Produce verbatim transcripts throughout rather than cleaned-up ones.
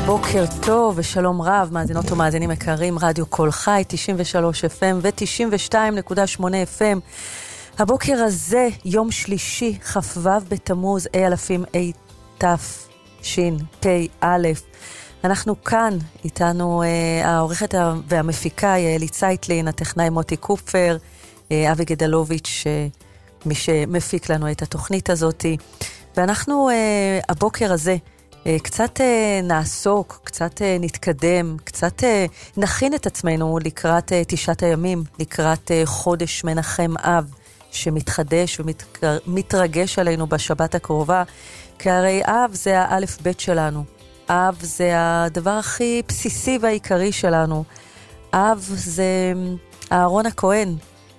בוקר טוב ושלום רב, מאזינות ומאזינים יקרים, רדיו קול חי, תשעים ושלוש אף אם ו-תשעים ושתיים נקודה שמונה אף אם. הבוקר הזה, יום שלישי, כ"ו בתמוז, אלפים תשפ"א. אנחנו כאן, איתנו אה, העורכת והמפיקה יעלי צייטלין, הטכנאי מוטי קופר, אה, אבי גדלוביץ', אה, מי שמפיק לנו את התוכנית הזאת. ואנחנו אה, הבוקר הזה, קצת נעסוק, קצת נתקדם, קצת נכין את עצמנו לקראת תשעת הימים, לקראת חודש מנחם אב שמתחדש ומתרגש עלינו בשבת הקרובה, כי הרי אב זה האלף בית שלנו, אב זה הדבר הכי בסיסי והעיקרי שלנו, אב זה אהרון הכהן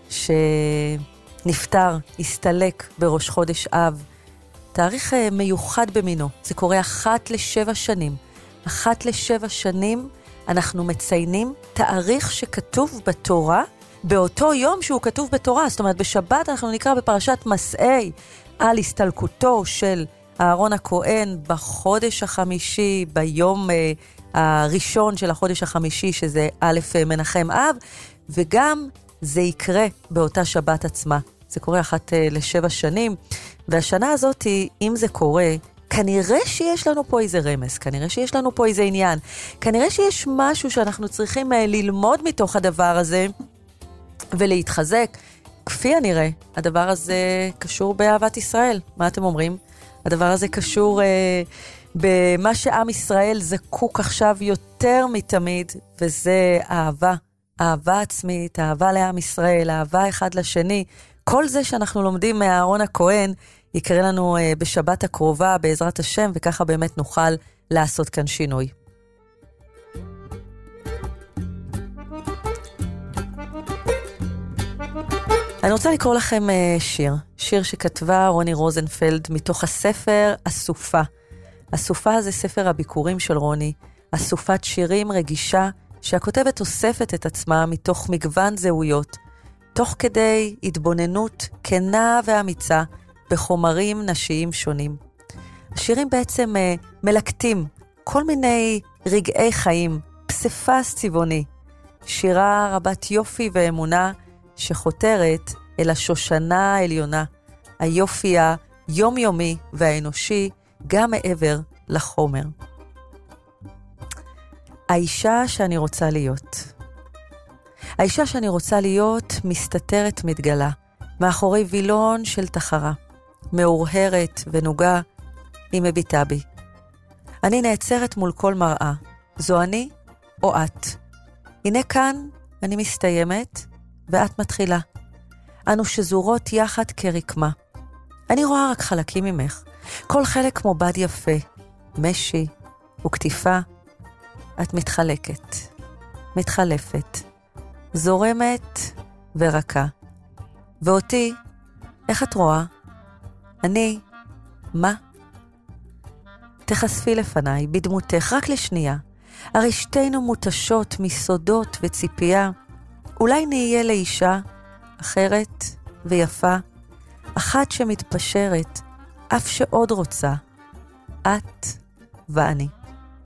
שנפטר, הסתלק בראש חודש אב, תאריך מיוחד במינו, זה קורה אחת לשבע שנים. אחת לשבע שנים אנחנו מציינים תאריך שכתוב בתורה, באותו יום שהוא כתוב בתורה. זאת אומרת, בשבת אנחנו נקרא בפרשת מסעי על הסתלקותו של אהרון הכהן בחודש החמישי, ביום אה, הראשון של החודש החמישי, שזה א' מנחם אב, וגם זה יקרה באותה שבת עצמה. זה קורה אחת אה, לשבע שנים. והשנה הזאת, אם זה קורה, כנראה שיש לנו פה איזה רמז, כנראה שיש לנו פה איזה עניין, כנראה שיש משהו שאנחנו צריכים ללמוד מתוך הדבר הזה, ולהתחזק. כפי הנראה, הדבר הזה קשור באהבת ישראל. מה אתם אומרים? הדבר הזה קשור אה, במה שעם ישראל זקוק עכשיו יותר מתמיד, וזה אהבה. אהבה עצמית, אהבה לעם ישראל, אהבה אחד לשני. כל זה שאנחנו לומדים מאהרון הכהן, יקרה לנו uh, בשבת הקרובה, בעזרת השם, וככה באמת נוכל לעשות כאן שינוי. אני רוצה לקרוא לכם uh, שיר, שיר שכתבה רוני רוזנפלד, מתוך הספר אסופה. אסופה זה ספר הביקורים של רוני, אסופת שירים רגישה, שהכותבת אוספת את עצמה מתוך מגוון זהויות, תוך כדי התבוננות כנה ואמיצה בחומרים נשיים שונים. השירים בעצם uh, מלקטים כל מיני רגעי חיים, פספס צבעוני, שירה רבת יופי ואמונה שחותרת אל השושנה העליונה, היופי היומיומי והאנושי גם מעבר לחומר. האישה שאני רוצה להיות. האישה שאני רוצה להיות מסתתרת מתגלה, מאחורי וילון של תחרה, מאורהרת ונוגה, היא מביטה בי. אני נעצרת מול כל מראה, זו אני או את. הנה כאן אני מסתיימת ואת מתחילה. אנו שזורות יחד כרקמה. אני רואה רק חלקים ממך, כל חלק כמו בד יפה, משי וכתיפה. את מתחלקת, מתחלפת. זורמת ורקה. ואותי, איך את רואה? אני, מה? תחשפי לפניי, בדמותך, רק לשנייה. הרי שתינו מותשות מסודות וציפייה. אולי נהיה לאישה אחרת ויפה, אחת שמתפשרת, אף שעוד רוצה. את ואני.